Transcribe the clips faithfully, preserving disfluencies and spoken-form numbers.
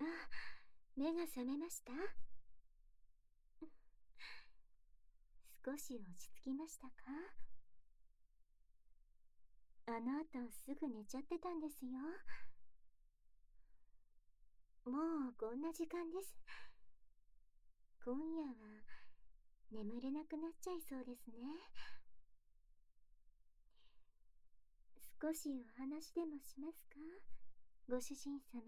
目が覚めました？少し落ち着きましたか？あの後すぐ寝ちゃってたんですよ。もうこんな時間です。今夜は眠れなくなっちゃいそうですね。少しお話でもしますか、ご主人様。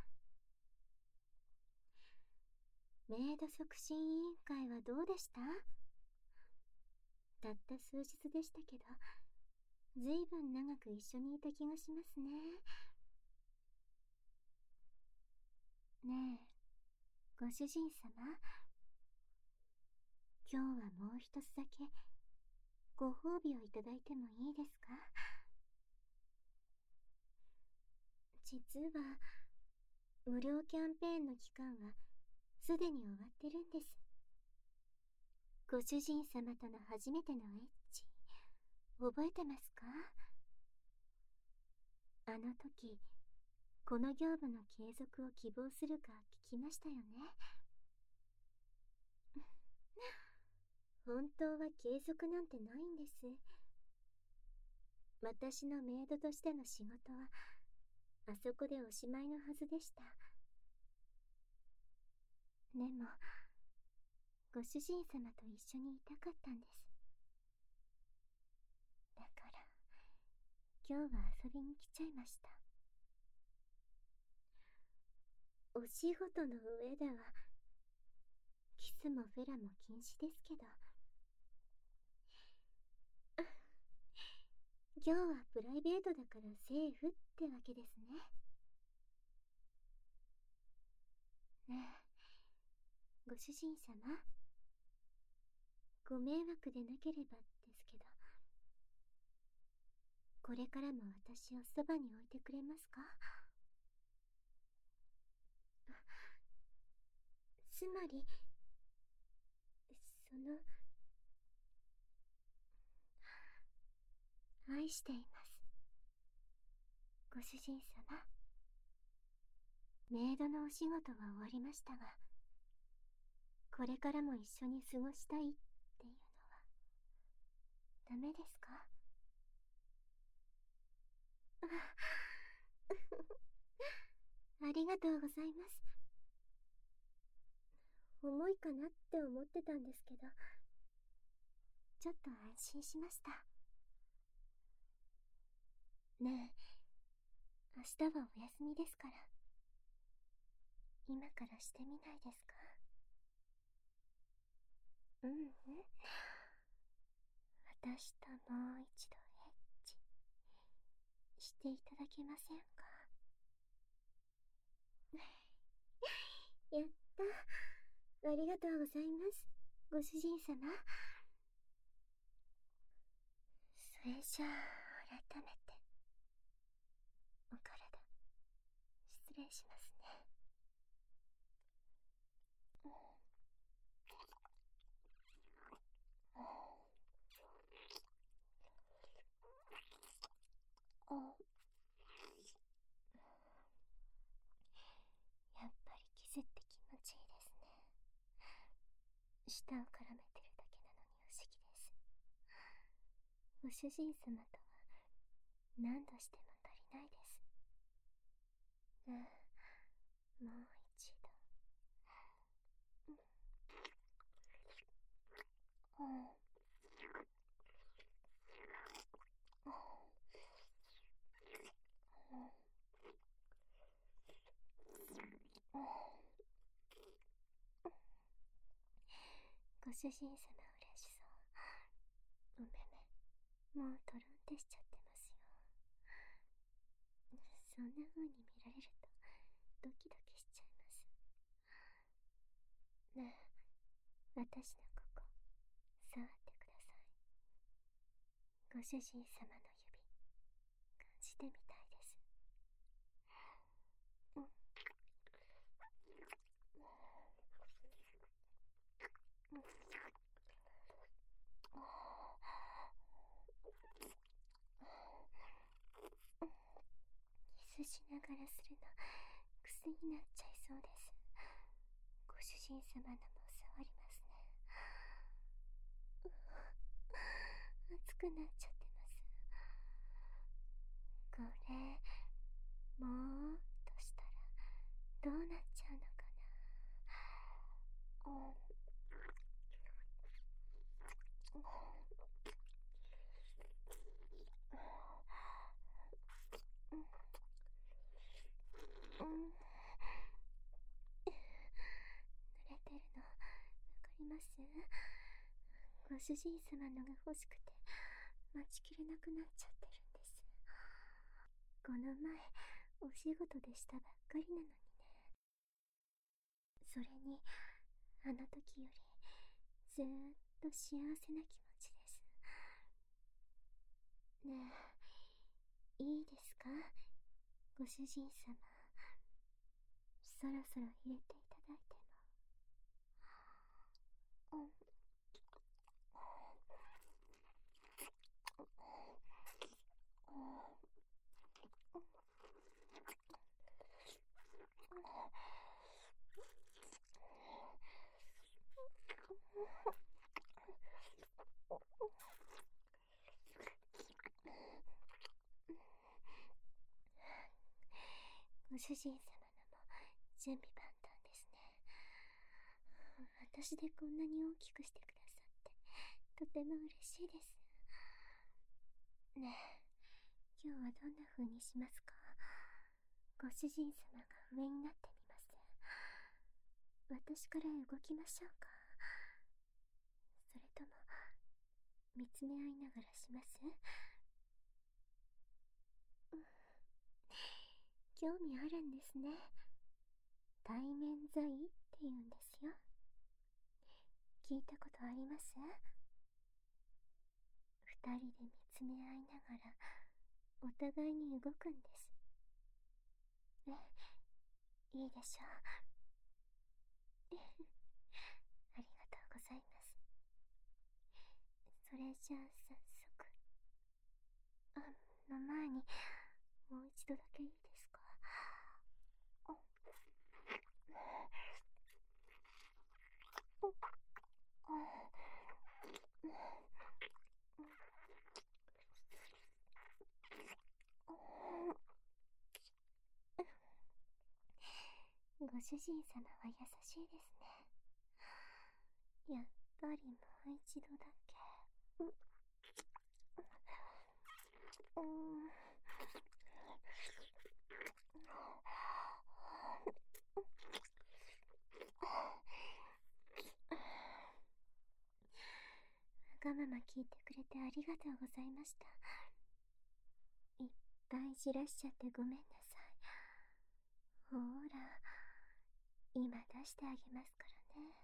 メイド促進委員会はどうでした？たった数日でしたけど、ずいぶん長く一緒にいた気がしますね。ねえ、ご主人様。今日はもう一つだけご褒美をいただいてもいいですか？実は無料キャンペーンの期間はすでに終わってるんです。ご主人様との初めてのエッチ、覚えてますか？あの時、この業務の継続を希望するか聞きましたよね。本当は継続なんてないんです。私のメイドとしての仕事はあそこでおしまいのはずでした。でもご主人様と一緒にいたかったんです。だから今日は遊びに来ちゃいました。お仕事の上ではキスもフェラも禁止ですけど、今日はプライベートだからセーフってわけですね。ねえ、ご主人様、ご迷惑でなければですけど、これからも私をそばに置いてくれますか？つまり、その、愛しています。ご主人様。メイドのお仕事は終わりましたが、これからも一緒に過ごしたいっていうのは、ダメですか？ありがとうございます。重いかなって思ってたんですけど、ちょっと安心しました。ねえ、明日はお休みですから、今からしてみないですか？うんうん。私ともう一度エッチしていただけませんか？やった。ありがとうございます、ご主人様。それじゃあ改めてお体失礼しますね。やっぱりキスって気持ちいいですね。舌を絡めてるだけなのに不思議です。ご主人様とは何度しても足りないです。ねえ、もう一度。うん、ご主人様嬉しそう。お目目もうトロンってしちゃってますよ。そんな風に見られるとドキドキしちゃいます。ねえ、私のここ触ってください。ご主人様の指感じてみたいです。うん、うん、キスしながらするの癖になっちゃいそうです。 人様のも触りますね。熱くなっちゃってます。これもうとしたらどうなっちゃうのかな。うん。うん、濡れてるのわかります？ご主人様のが欲しくて待ちきれなくなっちゃってるんです。この前お仕事でしたばっかりなのにね。それにあの時よりずーっと幸せな気持ちです。ねえ、いいですか、ご主人様。そろそろ入れていただいても。うん。ご主人様のも準備万端ですね。私でこんなに大きくしてくださってとても嬉しいです。ねえ、今日はどんな風にしますか？ご主人様が上になってみます。私から動きましょうか？それとも見つめ合いながらします？うん、興味あるんですね。対面在って言うんですよ。聞いたことあります？二人で見つめ合いながらお互いに動くんです。ね、いいでしょう。ありがとうございます。それじゃあ早速、あの前にもう一度だけいいですか？ご主人様は優しいですね。やっぱりもう一度だけ。ううん。わがまま聞いてくれてありがとうございました。いっぱいじらしちゃってごめんなさい。ほーら、今出してあげますからね。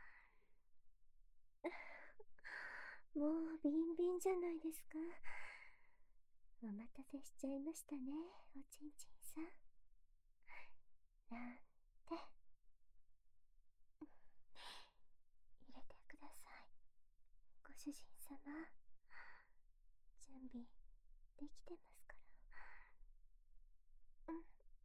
もうビンビンじゃないですか。お待たせしちゃいましたね、おちんちんさん。なんて。入れてください、ご主人様。準備できてますから。うん。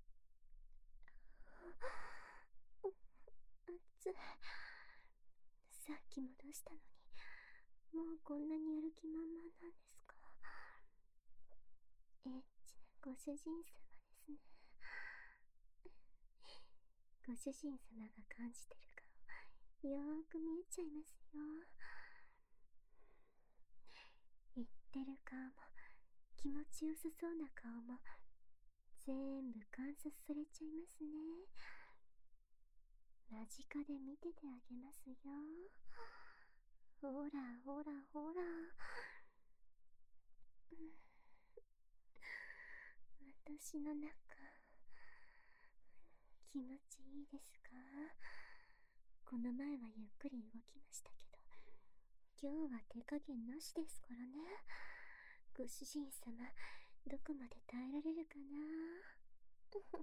熱い。さっきも出したのに、もうこんなにやる気満々なんですか？エッチなご主人様ですね。ご主人様が感じてる顔、よーく見えちゃいますよ。言ってる顔も、気持ちよさそうな顔も、全部観察されちゃいますね。間近で見ててあげますよ。ほらほらほら。私の中、気持ちいいですか？この前はゆっくり動きましたけど、今日は手加減なしですからね。ご主人様、どこまで耐えられるかな。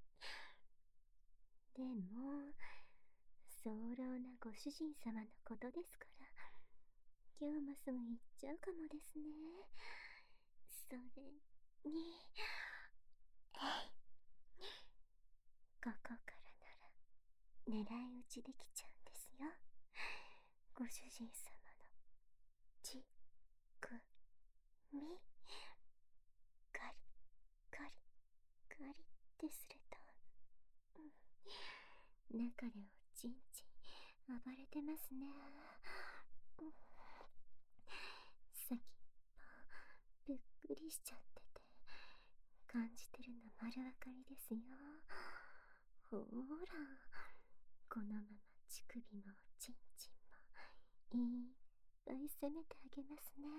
でも、早漏なご主人様のことですから、今日もすぐ行っちゃうかもですね。それに、えい、ここからなら狙い撃ちできちゃうんですよ。ご主人様のちくみ、ガリガリガリってすると、うん、中でおちんちん暴れてますね。うん、先っぽぷっくりしちゃってて、感じてるの丸わかりですよ。ほーら、このまま乳首もおちんちんもいっぱい攻めてあげますね。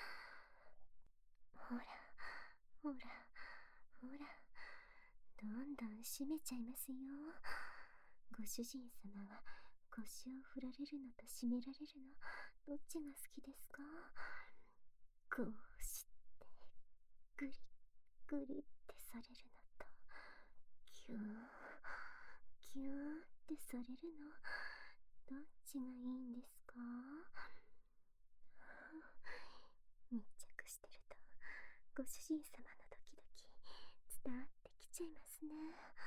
ほらほらほら、どんどん締めちゃいますよ。ご主人様は腰を振られるのと締められるの、どっちが好きですか？こうしてグリグリってされるのと、キューキューってされるの、どっちがいいんですか？密着してるとご主人様のドキドキ伝わってきちゃいますね。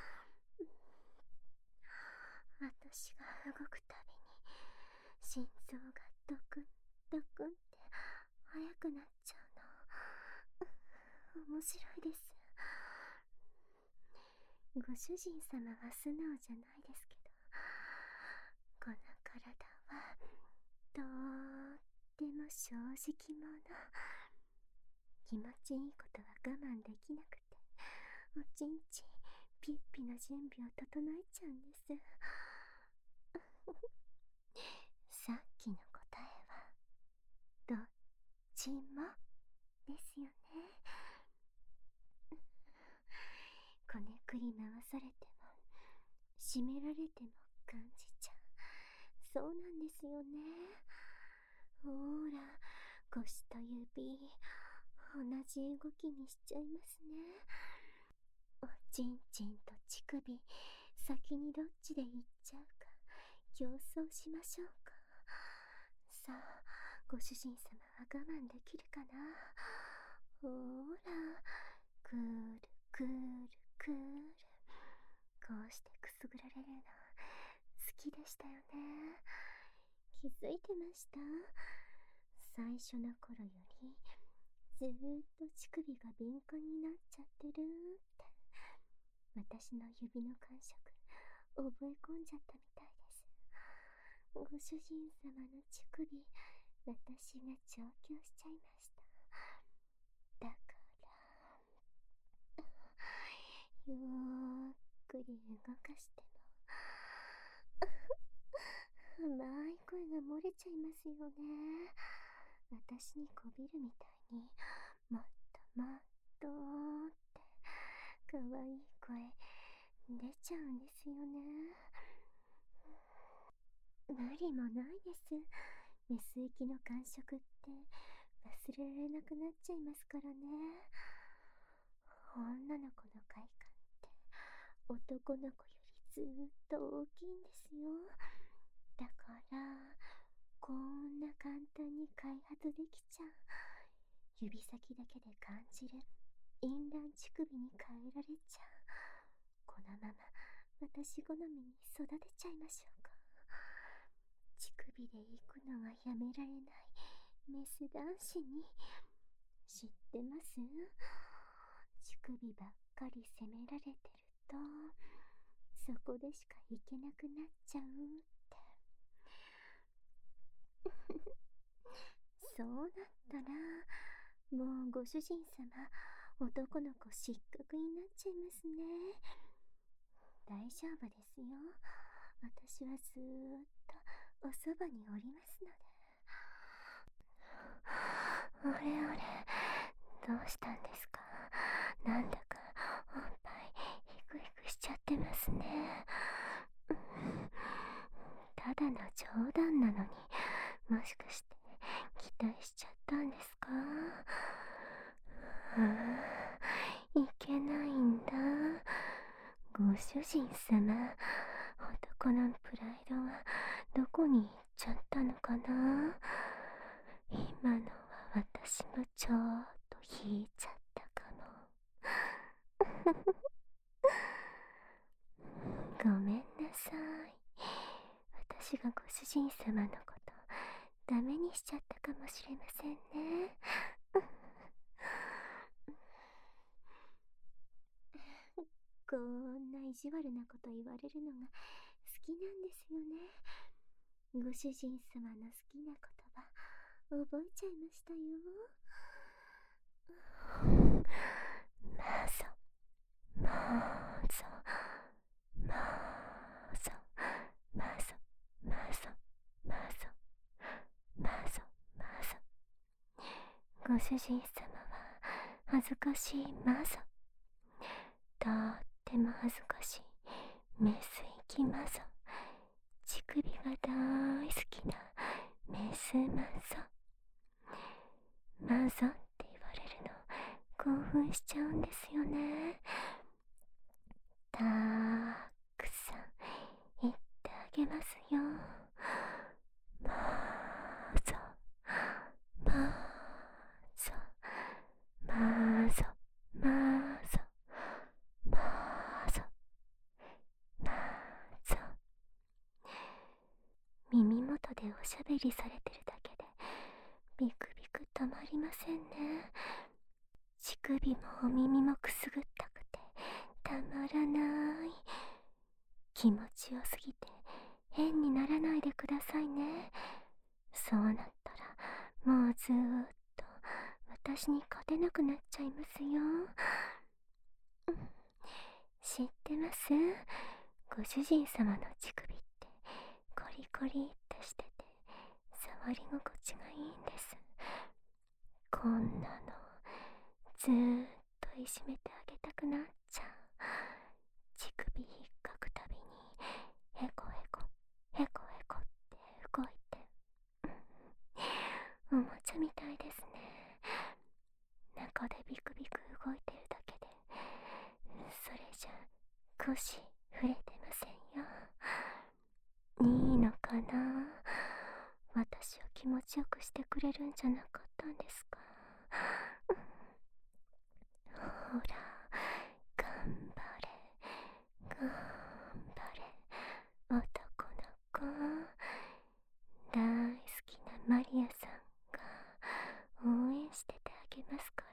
私が動くたびに心臓がドクンドクンって速くなっちゃうの。面白いです。ご主人様は素直じゃないですけど、この体はとーっても正直者。気持ちいいことは我慢できなくて、おちんちんピッピの準備を整えちゃうんです。さっきの答えはどっちもですよね。こねくり回されても締められても感じちゃう。そうなんですよね。ほーら、腰と指同じ動きにしちゃいますね。おちんちんと乳首、先にどっちで行っちゃうか競争しましょうか。さあ、ご主人様は我慢できるかな。ほーら、クールクールクール、こうしてくすぐられるの好きでしたよね。気づいてました？最初の頃よりずーっと乳首が敏感になっちゃってるって、私の指の感触覚え込んじゃったみたいです。ご主人様の乳首、私が調教しちゃいました。だからよーくり動かしても甘い声が漏れちゃいますよね。私にこびるみたいに、もっともっとってかわいい声出ちゃうんですよね。無理もないです。メス行きの感触って忘れられなくなっちゃいますからね。女の子の快感って男の子よりずーっと大きいんですよ。だからこんな簡単に開発できちゃう。指先だけで感じる淫乱乳首に変えられちゃう。このまま私好みに育てちゃいましょうか。乳首で行くのがやめられないメス男子に知ってます？乳首ばっかり責められてるとそこでしか行けなくなっちゃうってそうなったらもうご主人様男の子失格になっちゃいますね。大丈夫ですよ。私はずーっとおそばにおりますので。おれおれ、どうしたんですか？なんだかおっぱいヒクヒクしちゃってますね。ただの冗談なのに、もしかして期待しちゃったんですか？うーん、いけないんだ。ご主人様、男のプライドはどこに行っちゃったのかな。今のは私もちょっと引いちゃったかも。ごめんなさい。 私がご主人様のことダメにしちゃったかもしれませんね。こんな意地悪なこと言われるのが好きなんですよね。ご主人様の好きな言葉覚えちゃいましたよ。マゾマゾマゾマゾマゾマゾマゾマゾ。ご主人様は恥ずかしいマゾ、とっても恥ずかしいメス行きマゾ、乳首が大好きなメスマゾ。マゾって言われるの興奮しちゃうんですよね。たくさん言ってあげますよ。マゾマゾマゾマゾマゾマゾ。耳元でおしゃべりされてるだけでビクビクたまりませんね。乳首もお耳もくすぐったくてたまらない。気持ちよすぎて変にならないでくださいね。そうなったらもうずーっと私に勝てなくなっちゃいますよ。知ってます？ご主人様の乳首ってコリコリってしてて触り心地がいいんです。こんなのずーっといじめてあげたくなっちゃう。乳首引っかくたびにヘコヘコヘコヘコって動いて、おもちゃみたいですね。中でビクビク動いてるだけでそれじゃ腰触れてませんよ。いいのかな？私を気持ちよくしてくれるんじゃなかったんですか？ほら頑張れ頑張れ男の子。大好きなマリアさんが応援しててあげますから。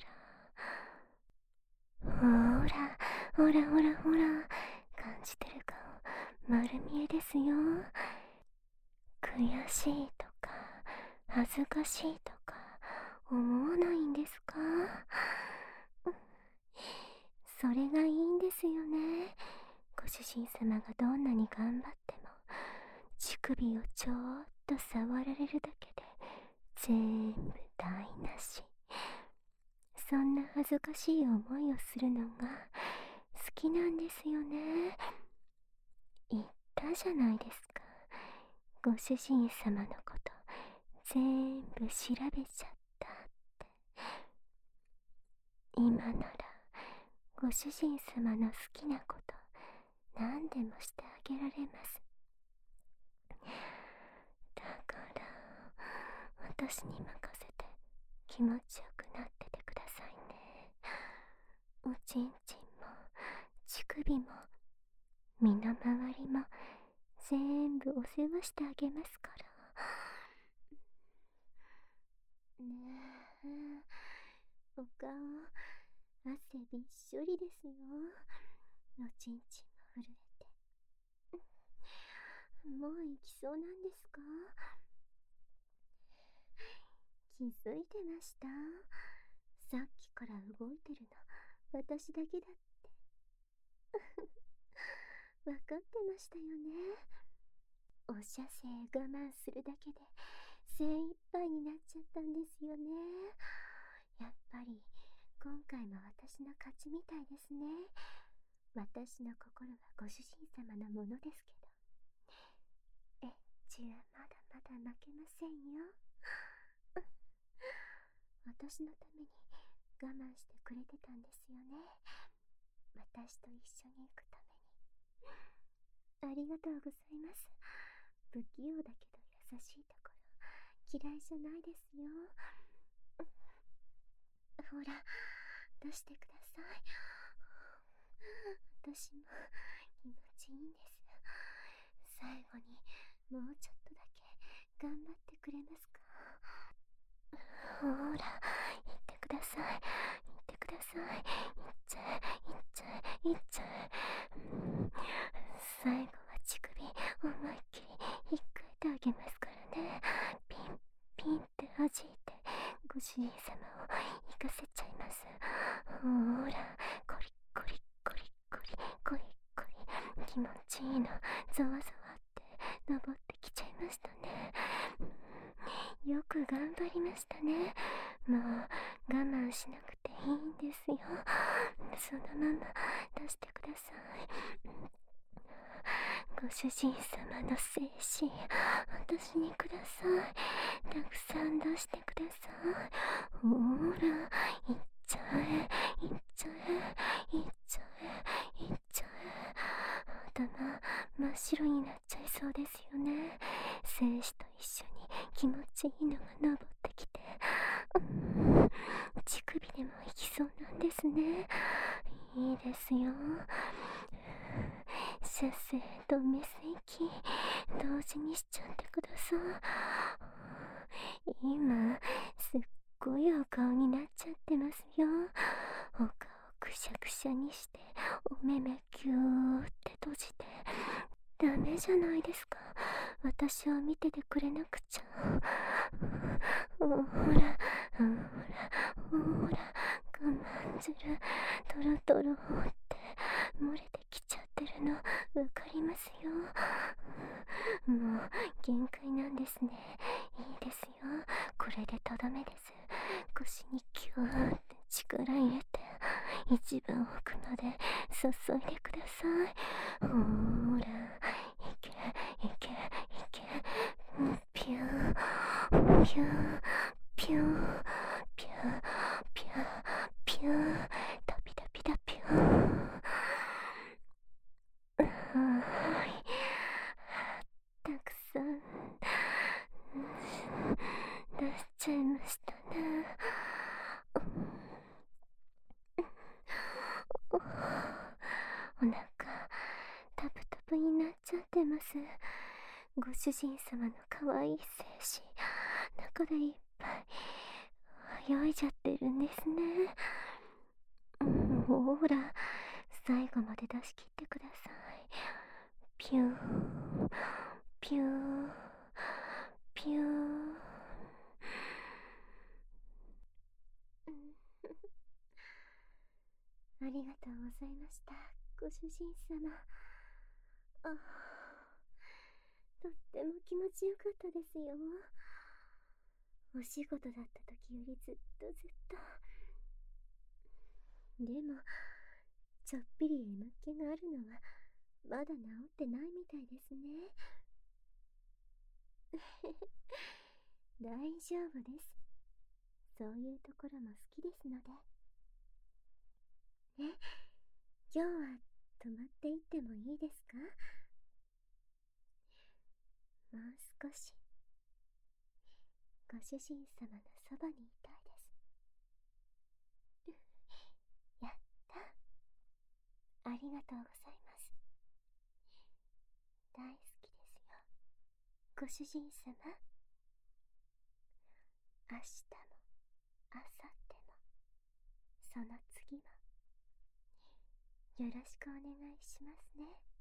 ほらほらほらほら、感じてる顔丸見えですよ。悔しいとか恥ずかしいとか思わないんですか？それがいいんですよね。ご主人様がどんなに頑張っても乳首をちょっと触られるだけで全部台無し。そんな恥ずかしい思いをするのが好きなんですよね。言ったじゃないですか。ご主人様のこと全部調べちゃったって。今ならご主人様の好きなこと何でもしてあげられます。だから私に任せて気持ちよくなっててくださいね。おちんちんも乳首も身の回りも全部お世話してあげますから。ねえ、お顔汗びっしょりですよ。おちんちんも震えて。もう行きそうなんですか？気づいてました？さっきから動いてるの私だけだって分かってましたよね。お射精我慢するだけで精一杯になっちゃったんですよね。やっぱり今回も私の勝ちみたいですね。私の心はご主人様のものですけど、エッチはまだまだ負けませんよ。私のために我慢してくれてたんですよね。私と一緒に行くために。ありがとうございます。不器用だけど優しいところ嫌いじゃないですよ。ほら出してください。私も気持ちいいんです。最後にもうちょっとだけ頑張ってくれますか？ほら、言ってください。言ってください。言っちゃえ、言っちゃえ、言っちゃえ。最後は乳首、思いっきり引っかいてあげますからね。ピン、ピンって弾いて、ご主人様を行かせちゃいます。ほら、コリコリコリコリコリコリ、気持ちいいの、ざわざわって登ってきちゃいましたね。よく頑張りましたね。もう我慢しなくていいんですよ。そのまま出してください。ご主人様の精子、私にください。たくさん出してください。ほら、いっちゃえ、いっちゃえ、いっちゃえ、いっちゃえ。頭真っ白になっちゃいそうですよね。精子と一緒に気持ちいいのが登ってきて、うん、乳首でもいきそうなんですね。いいですよ。射精とメス液同時にしちゃってください。今すっごいお顔になっちゃってますよ。お顔くしゃくしゃにして、お目目キューって閉じて。ダメじゃないですか。私を見ててくれなくちゃ。ほら、ほら、ほら、我慢汁、トロトロって漏れてきちゃってるの、わかりますよ。もう限界なんですね。いいですよ。これでとどめです。腰にキューって力入れて、一番奥まで注いでください。ほーら、いけ、いけ、いけ、ピュー、ピュー、ピュー、ピュー、ピュー、ピュー、ダピダピダピュー。はい、たくさん出しちゃいましたね。お腹タプタプになっちゃってます。ご主人様の可愛い精子、中でいっぱい泳いじゃってるんですね。ほら、最後まで出し切ってください。ピュー、ピュー、ピュー。ありがとうございました、ご主人様。あ、とっても気持ちよかったですよ。お仕事だった時よりずっとずっと。でも、ちょっぴり眠気があるのはまだ治ってないみたいですね。大丈夫です。そういうところも好きですので。ね、今日は泊まっていってもいいですか？もう少しご主人様のそばにいたいです。やった。ありがとうございます。大好きですよ、ご主人様。明日も明後日もその次もよろしくお願いしますね。